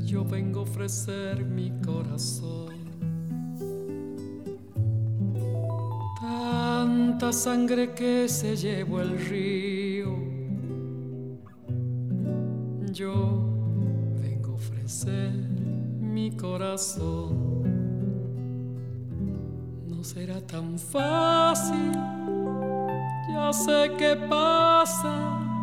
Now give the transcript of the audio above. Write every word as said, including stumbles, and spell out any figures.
yo vengo a ofrecer mi corazón. Tanta sangre que se llevó el río, yo vengo a ofrecer mi corazón. No será tan fácil, ya sé qué pasa,